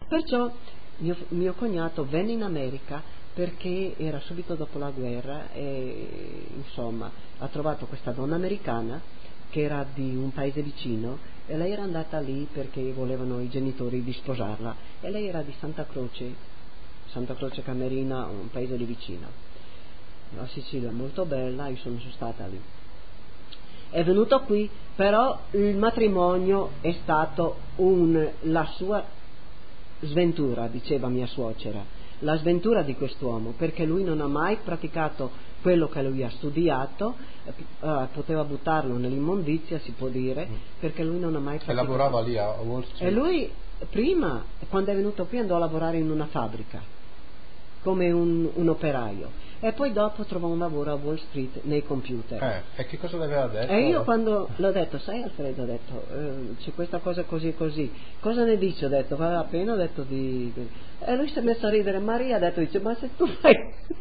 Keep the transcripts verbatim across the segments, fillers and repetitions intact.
Perciò mio, mio cognato venne in America perché era subito dopo la guerra e insomma ha trovato questa donna americana che era di un paese vicino e lei era andata lì perché volevano i genitori di sposarla e lei era di Santa Croce, Santa Croce Camerina, un paese lì vicino. La Sicilia è molto bella, io sono stata lì. È venuto qui, però il matrimonio è stato un, la sua sventura, diceva mia suocera, la sventura di quest'uomo, perché lui non ha mai praticato quello che lui ha studiato, eh, poteva buttarlo nell'immondizia, si può dire, perché lui non ha mai praticato. E lavorava lì a Wall Street? E lui prima, quando è venuto qui, andò a lavorare in una fabbrica come un, un operaio e poi dopo trovò un lavoro a Wall Street nei computer. Eh, e che cosa le aveva detto? E io quando l'ho detto, sai Alfredo, ho detto eh, c'è questa cosa così e così, cosa ne dici? Ho detto vale la pena, ho detto di... E lui si è messo a ridere. Maria ha detto, dice ma se tu vai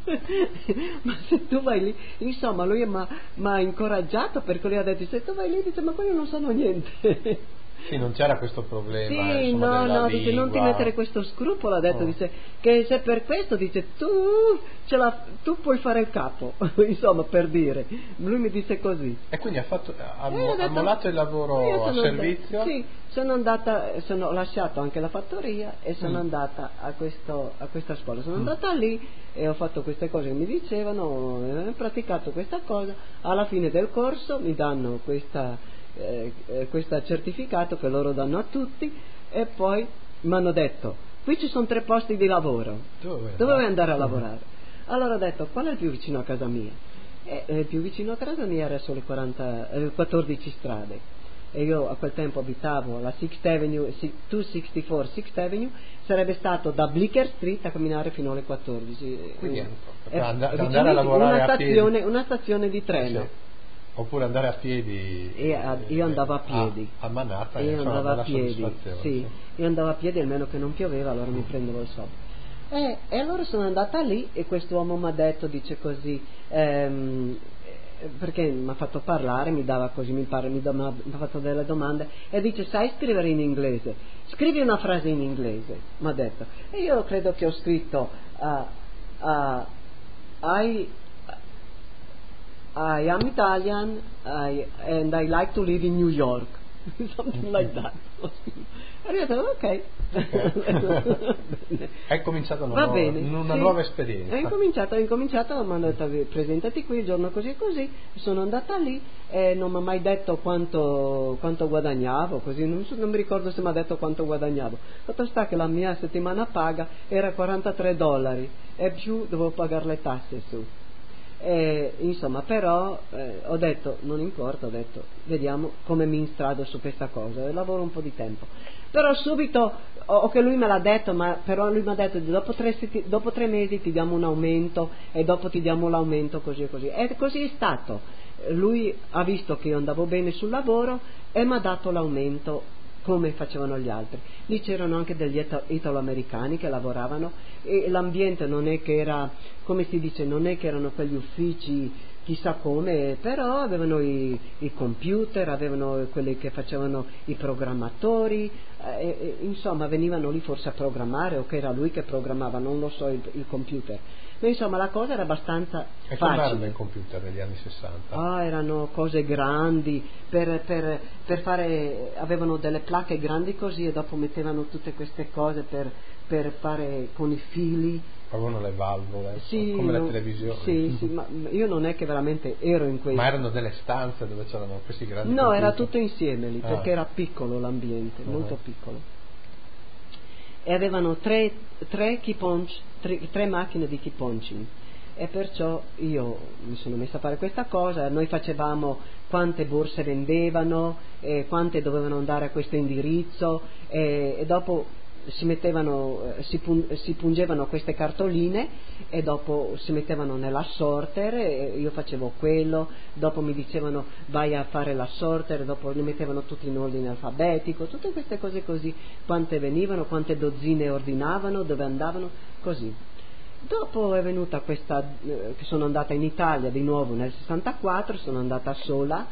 ma se tu vai lì, insomma lui mi ha incoraggiato, perché lui ha detto se tu vai lì, dice ma quelli non sanno niente. Sì, non c'era questo problema. Sì, insomma, no, no, lingua. Dice non ti mettere questo scrupolo, ha detto, oh. Dice che se per questo, dice tu ce la, tu puoi fare il capo, insomma, per dire. Lui mi disse così. E quindi ha, fatto, ha, eh, ha detto, mollato il lavoro a servizio? And- sì, sono andata, sono, ho lasciato anche la fattoria e sono mm. andata a, questo, a questa scuola. Sono mm. andata lì e ho fatto queste cose che mi dicevano, ho praticato questa cosa. Alla fine del corso mi danno questa... Eh, eh, questo certificato che loro danno a tutti e poi mi hanno detto qui ci sono tre posti di lavoro, dove, dove vuoi andare a lavorare? Allora ho detto qual è il più vicino a casa mia? E eh, il più vicino a casa mia era solo quaranta, eh, quattordici strade e io a quel tempo abitavo alla Sixth Avenue, duecentosessantaquattro Sixth Avenue, sarebbe stato da Bleecker Street a camminare fino alle quattordici. Quindi eh, per andare, andare a lavorare una a stazione, piedi. una stazione di treno. Sì, sì. Oppure andare a piedi. E a, io andavo a piedi. A, a Manhattan, io insomma, andavo a piedi. Sì. Sì. Io andavo a piedi almeno che non pioveva, allora mm. mi prendevo il sole. E, e allora sono andata lì e quest'uomo mi ha detto, dice così, ehm, perché mi ha fatto parlare, mi dava così, mi, parla, mi, mi ha fatto delle domande e dice sai scrivere in inglese? Scrivi una frase in inglese, mi ha detto. E io credo che ho scritto uh, uh, I I am Italian I, and I like to live in New York. Something like that. E io ho detto ok. Okay. Hai cominciato una, Va nuova, bene, una sì. nuova esperienza. Ho incominciato, ho incominciato, mi hanno detto presentati qui il giorno così e così, sono andata lì e non mi ha mai detto quanto, quanto guadagnavo, così non, so, non mi ricordo se mi ha detto quanto guadagnavo. Fatto sta che la mia settimana paga era quarantatré dollari e più dovevo pagare le tasse su. Eh, insomma, però eh, ho detto non importa, ho detto vediamo come mi instrado su questa cosa e lavoro un po' di tempo, però subito o, o che lui me l'ha detto, ma però lui mi ha detto dopo tre, dopo tre mesi ti diamo un aumento e dopo ti diamo l'aumento così e così, e così è stato. Lui ha visto che io andavo bene sul lavoro e mi ha dato l'aumento come facevano gli altri. Lì c'erano anche degli italo-americani che lavoravano e l'ambiente non è che era, come si dice, non è che erano quegli uffici chissà come, però avevano i, i computer, avevano quelli che facevano i programmatori, eh, eh, insomma venivano lì forse a programmare o che era lui che programmava, non lo so, il, il computer. Ma insomma la cosa era abbastanza e facile. come erano i computer negli anni sessanta? Ah, erano cose grandi per, per, per fare, avevano delle placche grandi così e dopo mettevano tutte queste cose per, per fare con i fili. Avevano le valvole, sì, come no, le televisioni. Sì, sì, ma io non è che veramente ero in questo. Ma erano delle stanze dove c'erano questi grandi no, computer? Era tutto insieme lì, ah. perché era piccolo l'ambiente, uh-huh. molto piccolo. E avevano tre, tre key punch, tre, tre macchine di key punching. E perciò io mi sono messa a fare questa cosa, noi facevamo quante borse vendevano, eh, quante dovevano andare a questo indirizzo eh, e dopo si mettevano, si, pun, si pungevano queste cartoline e dopo si mettevano nella sorter e io facevo quello, dopo mi dicevano vai a fare la sorter, dopo li mettevano tutti in ordine alfabetico, tutte queste cose così, quante venivano, quante dozzine ordinavano, dove andavano, così. Dopo è venuta questa, eh, che sono andata in Italia di nuovo nel sessantaquattro, sono andata sola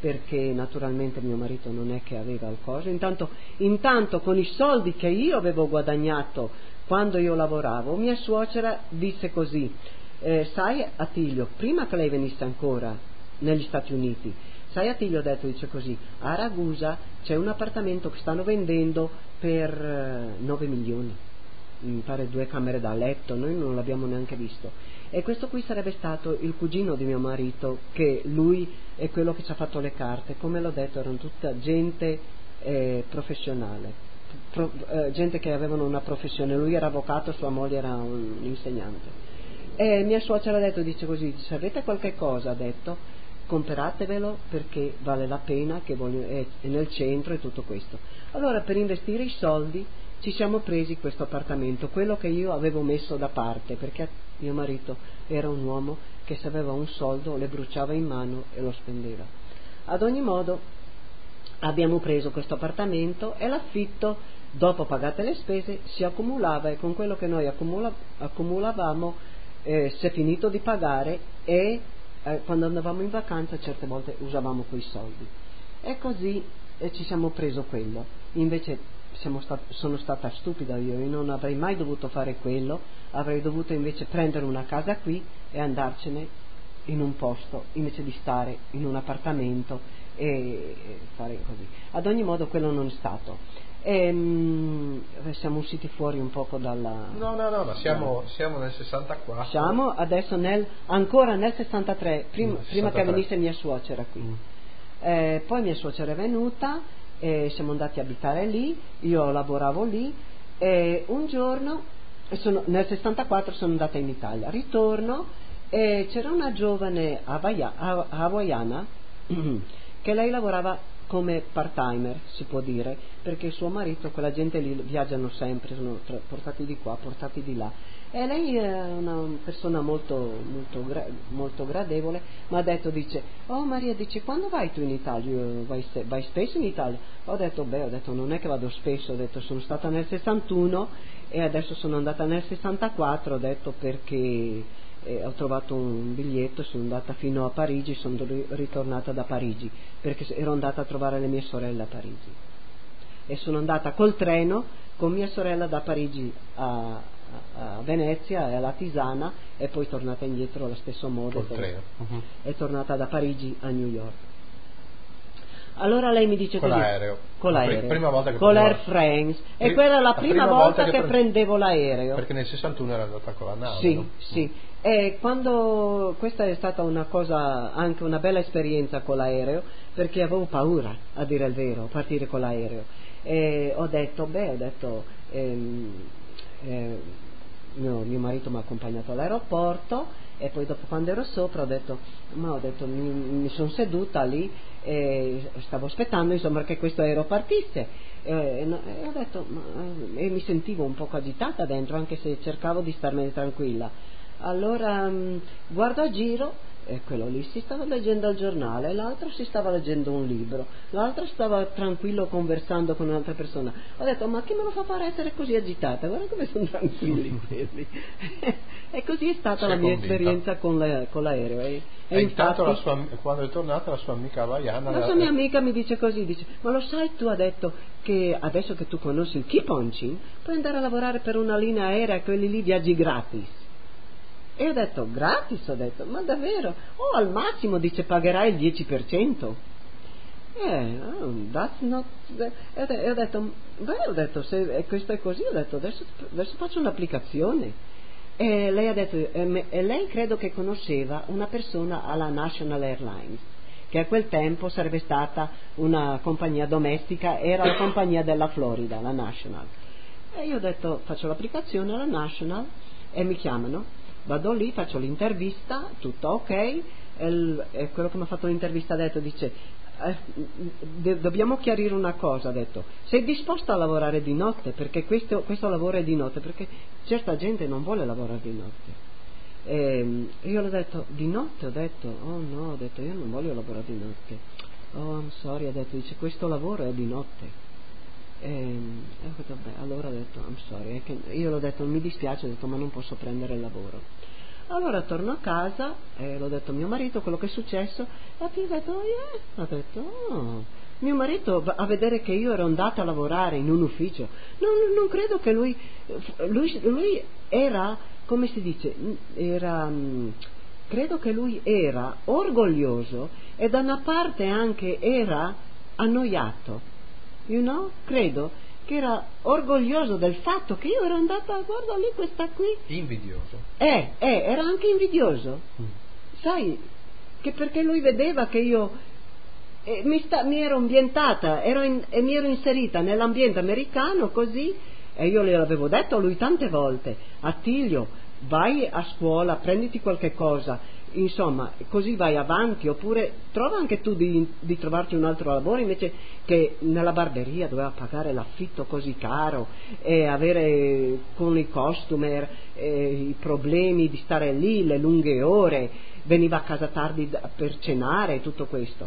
perché naturalmente mio marito non è che aveva il coso. Intanto, intanto con i soldi che io avevo guadagnato quando io lavoravo, mia suocera disse così: eh, sai Attilio, prima che lei venisse ancora negli Stati Uniti, sai Attilio, ho detto, dice così, a Ragusa c'è un appartamento che stanno vendendo per eh, nove milioni, mi pare due camere da letto, noi non l'abbiamo neanche visto, e questo qui sarebbe stato il cugino di mio marito, che lui è quello che ci ha fatto le carte, come l'ho detto erano tutta gente eh, professionale, pro, eh, gente che avevano una professione, lui era avvocato, sua moglie era un insegnante, e mia suocera ha detto, dice così, se avete qualche cosa, ha detto, comperatevelo perché vale la pena, che voglio, è, è nel centro e tutto questo. Allora per investire i soldi ci siamo presi questo appartamento, quello che io avevo messo da parte, perché mio marito era un uomo che se aveva un soldo le bruciava in mano e lo spendeva. Ad ogni modo abbiamo preso questo appartamento e l'affitto, dopo pagate le spese, si accumulava, e con quello che noi accumula, accumulavamo eh, si è finito di pagare, e eh, quando andavamo in vacanza certe volte usavamo quei soldi, e così eh, ci siamo preso quello. Invece siamo stat- sono stata stupida io, io non avrei mai dovuto fare quello, avrei dovuto invece prendere una casa qui e andarcene in un posto invece di stare in un appartamento e, e fare così. Ad ogni modo quello non è stato. E, mm, siamo usciti fuori un poco dalla... No, no, no, ma siamo, siamo nel sessantaquattro. Siamo adesso nel, ancora nel sessantatré, prim, Mm, prima sessantatré. che venisse mia suocera qui. Mm. Eh, poi mia suocera è venuta, e siamo andati a abitare lì, io lavoravo lì, e un giorno, sono, nel sessantaquattro sono andata in Italia, ritorno e c'era una giovane havaia, hawaiana che lei lavorava come part-timer, si può dire, perché suo marito, quella gente lì viaggiano sempre, sono tra, portati di qua, portati di là, e lei è una persona molto, molto, gra, molto gradevole, mi ha detto, dice, oh Maria, dice, quando vai tu in Italia? Vai, vai spesso in Italia? Ho detto, beh, ho detto, non è che vado spesso, ho detto, sono stata nel sessantuno e adesso sono andata nel sessantaquattro, ho detto, perché eh, ho trovato un biglietto, sono andata fino a Parigi, sono ritornata da Parigi, perché ero andata a trovare le mie sorelle a Parigi, e sono andata col treno con mia sorella da Parigi a, a, a Venezia e alla Tisana, e poi tornata indietro allo stesso modo, col treno. Uh-huh. È tornata da Parigi a New York. Allora lei mi dice con così, l'aereo, con l'aereo, prima volta che con prendeva... l'Air France, Pri... e quella è la, la prima, prima volta, volta che, che pre... prendevo l'aereo, perché nel sessantuno era andata con la nave, sì, no? sì. E quando questa è stata una cosa, anche una bella esperienza con l'aereo, perché avevo paura, a dire il vero, a partire con l'aereo, e ho detto, beh, ho detto ehm, eh, mio, mio marito mi ha accompagnato all'aeroporto, e poi dopo, quando ero sopra, ho detto, ma ho detto mi, mi sono seduta lì e stavo aspettando, insomma, che questo aereo partisse, e, e ho detto, ma, e mi sentivo un poco agitata dentro, anche se cercavo di starmene tranquilla. Allora mh, guardo a giro, e quello lì si stava leggendo il giornale, l'altro si stava leggendo un libro, l'altro stava tranquillo conversando con un'altra persona. Ho detto, ma che me lo fa fare essere così agitata? Guarda come sono tranquilli quelli. E così è stata si la è mia convinta. esperienza con, la, con l'aereo. E, e, e infatti, intanto la sua, quando è tornata la sua amica hawaiana, la sua mia amica mi dice così, dice, ma lo sai, tu ha detto che adesso che tu conosci il Keep On Chin, puoi andare a lavorare per una linea aerea, quelli lì viaggi gratis. E ho detto, gratis? Ho detto, ma davvero? Oh, al massimo, dice, pagherai il dieci per cento. Eh, oh, that's not... E ho detto, beh, ho detto, se questo è così, ho detto, adesso, adesso faccio un'applicazione. E lei ha detto, e lei credo che conosceva una persona alla National Airlines, che a quel tempo sarebbe stata una compagnia domestica, era la compagnia della Florida, la National. E io ho detto, faccio l'applicazione alla National e mi chiamano. Vado lì, faccio l'intervista, tutto ok, e, il, e quello che mi ha fatto l'intervista ha detto, dice, eh, de, dobbiamo chiarire una cosa, ha detto, sei disposto a lavorare di notte, perché questo, questo lavoro è di notte, perché certa gente non vuole lavorare di notte. E io l'ho detto, di notte? Ho detto, oh no, ho detto, io non voglio lavorare di notte. Oh, I'm sorry, ha detto, dice, questo lavoro è di notte. E ho detto, beh, allora ho detto, I'm sorry, io l'ho detto, mi dispiace, ho detto, ma non posso prendere il lavoro. Allora torno a casa e l'ho detto a mio marito quello che è successo, e poi ho detto, oh yeah. Ho detto, oh. Mio marito a vedere che io ero andata a lavorare in un ufficio, non, non credo che lui, lui, lui era, come si dice, era, credo che lui era orgoglioso e da una parte anche era annoiato, you know, credo che era orgoglioso del fatto che io ero andata, guarda lì questa qui. Invidioso. Eh, eh, era anche invidioso. Mm. Sai, che perché lui vedeva che io eh, mi, sta, mi ero ambientata ero in, e mi ero inserita nell'ambiente americano così, e io le avevo detto a lui tante volte, Attilio, vai a scuola, prenditi qualche cosa, insomma, così vai avanti, oppure trova anche tu di, di trovarti un altro lavoro, invece che nella barberia doveva pagare l'affitto così caro e avere con i costumer eh, i problemi di stare lì, le lunghe ore, veniva a casa tardi per cenare, tutto questo.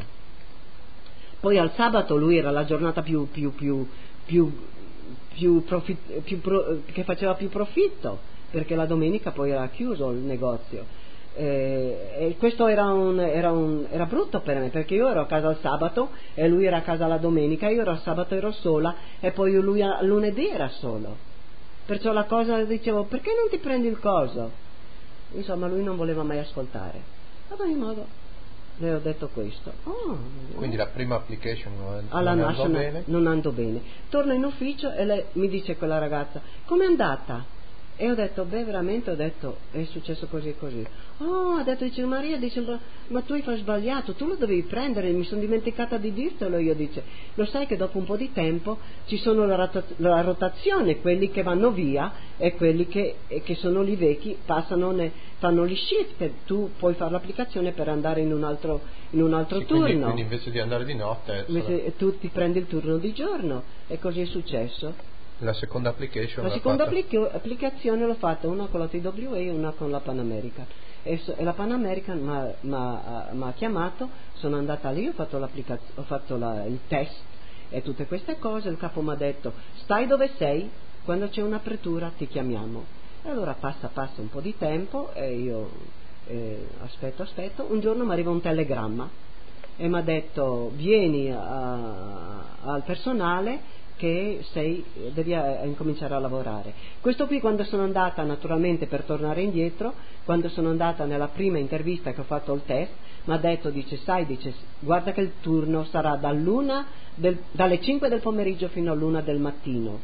Poi al sabato lui era la giornata più, più, più, più, più, profit, più pro, che faceva più profitto, perché la domenica poi era chiuso il negozio. Eh, e questo era, un, era, un, era brutto per me, perché io ero a casa il sabato e lui era a casa la domenica, io ero al sabato ero sola e poi lui a lunedì era solo, perciò la cosa dicevo, perché non ti prendi il coso? Insomma, lui non voleva mai ascoltare. Ad ogni modo le ho detto questo. Oh, quindi la prima application non, alla non andò andò bene? Non andò bene. Torno in ufficio e lei mi dice, quella ragazza, com'è andata? E ho detto, beh, veramente, ho detto, è successo così e così. Oh, ha detto, dice Maria, dice, ma tu hai sbagliato, tu lo dovevi prendere, mi sono dimenticata di dirtelo. Io dice, lo sai che dopo un po' di tempo ci sono la, rota- la rotazione, quelli che vanno via e quelli che, che sono lì vecchi passano, ne, fanno gli shift, e tu puoi fare l'applicazione per andare in un altro, in un altro sì, turno. Quindi, quindi invece di andare di notte... Invece sarà... tu ti prendi il turno di giorno, e così è successo. La seconda application La seconda fatta... applica- applicazione l'ho fatta, una con la T W A e una con la Pan American. E, so, e la Pan American mi ha chiamato, sono andata lì, ho fatto, ho fatto la, il test e tutte queste cose. Il capo mi ha detto, stai dove sei, quando c'è un'apertura ti chiamiamo. E allora passa passa un po' di tempo e io eh, aspetto aspetto, un giorno mi arriva un telegramma e mi ha detto, vieni a, al personale che sei, devi a, a incominciare a lavorare. Questo qui, quando sono andata, naturalmente, per tornare indietro, quando sono andata nella prima intervista che ho fatto il test, mi ha detto, dice, sai, dice, guarda che il turno sarà dall'una del, dalle cinque del pomeriggio fino all'una del mattino.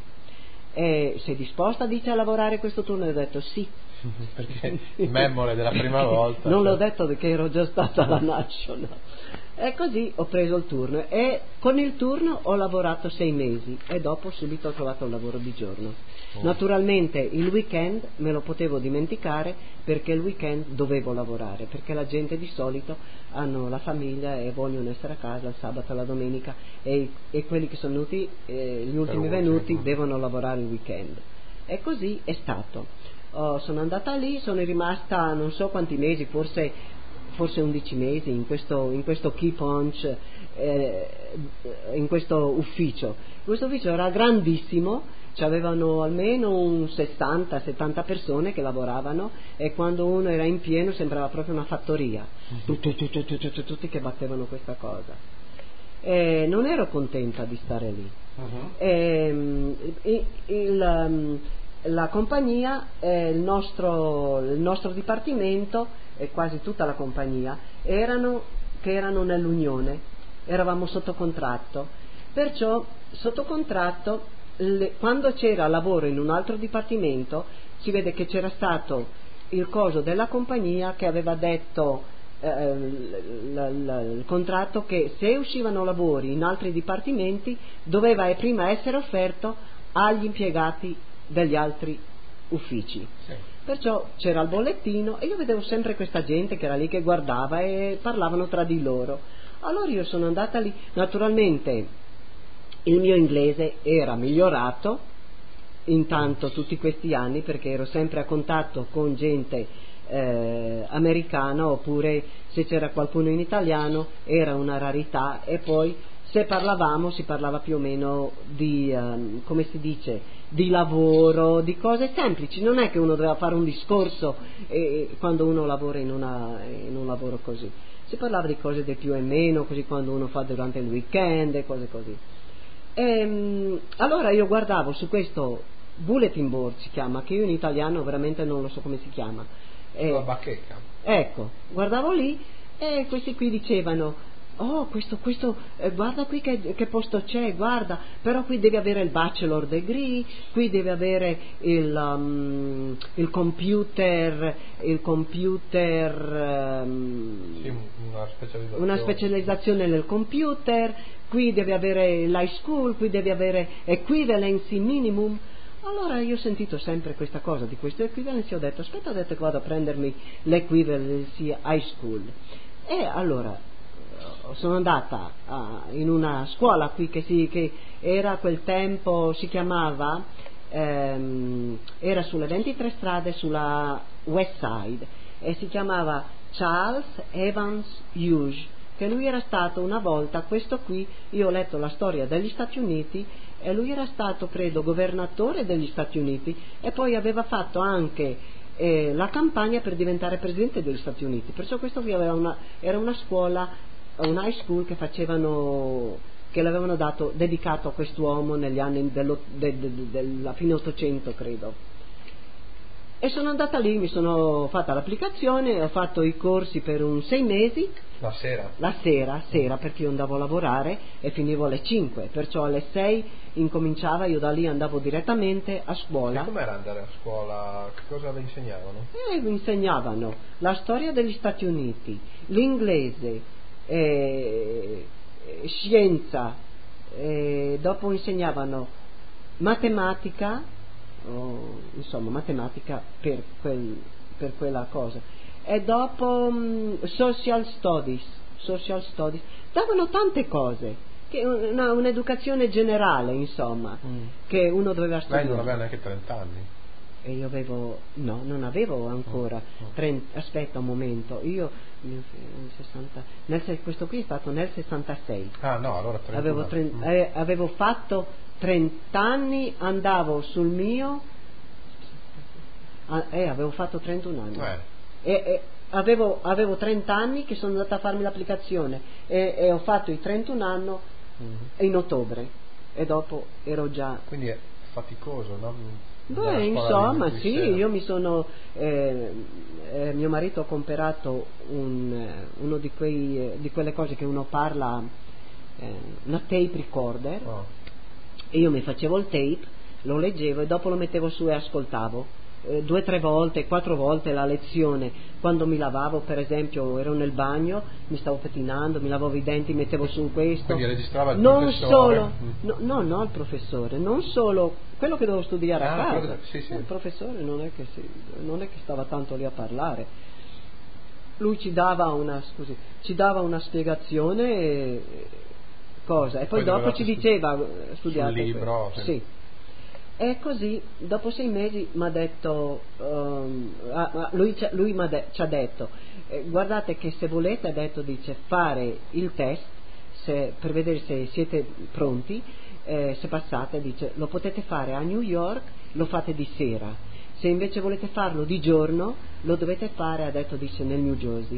E sei disposta, dice, a lavorare questo turno? E ho detto sì. Perché memore della prima volta. Non cioè... l'ho detto perché ero già stata alla National. E così ho preso il turno e con il turno ho lavorato sei mesi e dopo subito ho trovato un lavoro di giorno. Oh. Naturalmente il weekend me lo potevo dimenticare, perché il weekend dovevo lavorare, perché la gente di solito hanno la famiglia e vogliono essere a casa il sabato e la domenica, e, e quelli che sono venuti, eh, gli ultimi venuti devono lavorare il weekend. E così è stato. Oh, sono andata lì, sono rimasta non so quanti mesi, forse forse undici mesi in questo, in questo Key Punch, eh, in questo ufficio. Questo ufficio era grandissimo, c'avevano almeno un sessanta settanta persone che lavoravano, e quando uno era in pieno sembrava proprio una fattoria, tutti, tutti, tutti, tutti, tutti che battevano questa cosa. E non ero contenta di stare lì. Uh-huh. E, il, il, la compagnia, eh, il, nostro, il nostro dipartimento e quasi tutta la compagnia erano, che erano nell'unione, eravamo sotto contratto, perciò sotto contratto le, quando c'era lavoro in un altro dipartimento si vede che c'era stato il coso della compagnia che aveva detto eh, l, l, l, il contratto che se uscivano lavori in altri dipartimenti doveva prima essere offerto agli impiegati degli altri uffici. Sì. Perciò c'era il bollettino e io vedevo sempre questa gente che era lì che guardava e parlavano tra di loro. Allora io sono andata lì, naturalmente il mio inglese era migliorato intanto tutti questi anni, perché ero sempre a contatto con gente eh, americana, oppure se c'era qualcuno in italiano era una rarità, e poi se parlavamo si parlava più o meno di, um, come si dice, di lavoro, di cose semplici. Non è che uno doveva fare un discorso eh, quando uno lavora in, una, in un lavoro così. Si parlava di cose del più e meno, così quando uno fa durante il weekend e cose così. E, allora io guardavo su questo bulletin board, si chiama, che io in italiano veramente non lo so come si chiama. Sulla bacheca. Ecco, guardavo lì e questi qui dicevano: oh, questo, questo eh, guarda qui che, che posto c'è, guarda, però qui devi avere il bachelor degree, qui devi avere il, um, il computer, il computer um, sì, una specializzazione. una specializzazione nel computer, qui devi avere l'high school, qui devi avere equivalency minimum. Allora io ho sentito sempre questa cosa di questo equivalency, ho detto aspetta, ho detto che vado a prendermi l'equivalency high school. E allora sono andata uh, in una scuola qui che, si, che era a quel tempo, si chiamava, ehm, era sulle ventitré strade sulla West Side e si chiamava Charles Evans Hughes, che lui era stato una volta, questo qui, io ho letto la storia degli Stati Uniti e lui era stato, credo, governatore degli Stati Uniti e poi aveva fatto anche eh, la campagna per diventare presidente degli Stati Uniti, perciò questo qui aveva una, era una scuola, un high school che facevano, che l'avevano dato, dedicato a quest'uomo negli anni dello, de, de, de, della fine Ottocento, credo. E sono andata lì, mi sono fatta l'applicazione, ho fatto i corsi per un sei mesi. La sera? La sera, sera, perché io andavo a lavorare e finivo alle cinque, perciò alle sei incominciava, io da lì andavo direttamente a scuola. E com'era andare a scuola? Che cosa vi insegnavano? E mi insegnavano la storia degli Stati Uniti, l'inglese, eh, scienza, eh, dopo insegnavano matematica, oh, insomma matematica per, quel, per quella cosa, e dopo um, social studies, social studies, davano tante cose, che una, un'educazione generale, insomma, mm. che uno doveva studiare. Lei non aveva neanche trenta anni? E io avevo, no, non avevo ancora, mm. trenta, aspetta un momento, io nel sessanta, nel, questo qui è stato nel sessantasei. Ah no, allora trentuno. Avevo, trenta, mm. eh, avevo fatto trenta anni, andavo sul mio, eh, avevo fatto trentuno anni. Eh. E, e avevo, avevo trenta anni che sono andata a farmi l'applicazione e, e ho fatto i trentuno anni mm. in ottobre e dopo ero già. Quindi è faticoso, no? Beh, insomma, sì, io mi sono, eh, eh, mio marito ha comprato un, uno di, quei, di quelle cose che uno parla, eh, una tape recorder, oh. e io mi facevo il tape, lo leggevo e dopo lo mettevo su e ascoltavo. Due o tre volte, quattro volte la lezione, quando mi lavavo, per esempio ero nel bagno, mi stavo pettinando, mi lavavo i denti, mettevo su questo. Quindi registrava il non professore? Solo, no, no, no, il professore, non solo quello che dovevo studiare ah, a casa. Sì, sì. Il professore non è, che si, non è che stava tanto lì a parlare. Lui ci dava una, scusi, ci dava una spiegazione, e, cosa, e poi, poi dopo ci diceva studiate sul libro. Sì. sì. E così dopo sei mesi mi ha detto, um, ah, lui, lui de- ci ha detto, eh, guardate che se volete, ha detto, dice, fare il test se, per vedere se siete pronti, eh, se passate, dice, lo potete fare a New York, lo fate di sera, se invece volete farlo di giorno lo dovete fare, ha detto, dice, nel New Jersey.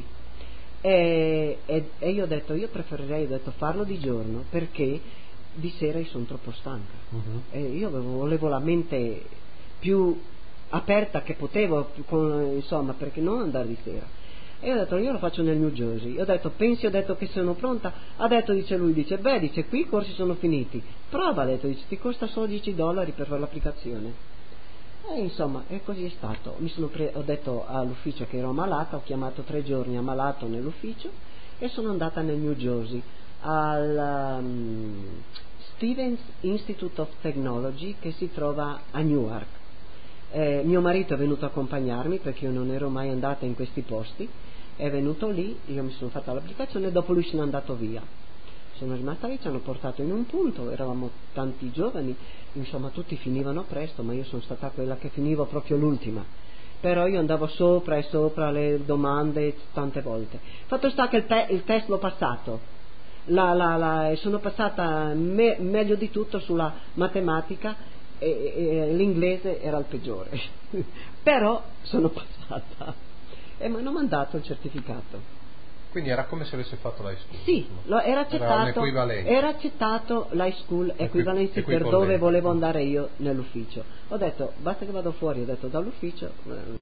E, e, e io ho detto, io preferirei, ho detto, farlo di giorno perché di sera io sono troppo stanca. Uh-huh. E io avevo, volevo la mente più aperta che potevo, con, insomma, perché non andare di sera. E ho detto, io lo faccio nel New Jersey. Ho detto, pensi, ho detto che sono pronta? Ha detto, dice lui, dice, beh, dice, qui i corsi sono finiti. Prova, ha detto, dice, ti costa solo dieci dollari per fare l'applicazione. E insomma, e così è stato. Mi sono pre- ho detto all'ufficio che ero ammalata, ho chiamato tre giorni ammalato nell'ufficio e sono andata nel New Jersey al um, Stevens Institute of Technology che si trova a Newark. Eh, mio marito è venuto a accompagnarmi perché io non ero mai andata in questi posti, è venuto lì, io mi sono fatta l'applicazione e dopo lui se n'è andato via. Sono rimasta lì, ci hanno portato in un punto, eravamo tanti giovani, insomma tutti finivano presto, ma io sono stata quella che finivo proprio l'ultima. Però io andavo sopra e sopra le domande tante volte. Fatto sta che il, pe- il test l'ho passato. La, la, la, sono passata me, meglio di tutto sulla matematica e, e l'inglese era il peggiore. Però sono passata e mi hanno mandato il certificato. Quindi era come se avesse fatto l'high school. Sì, lo, era accettato, era, era accettato l'high school equivalency Equi, per dove volevo andare io nell'ufficio. Ho detto basta che vado fuori, ho detto dall'ufficio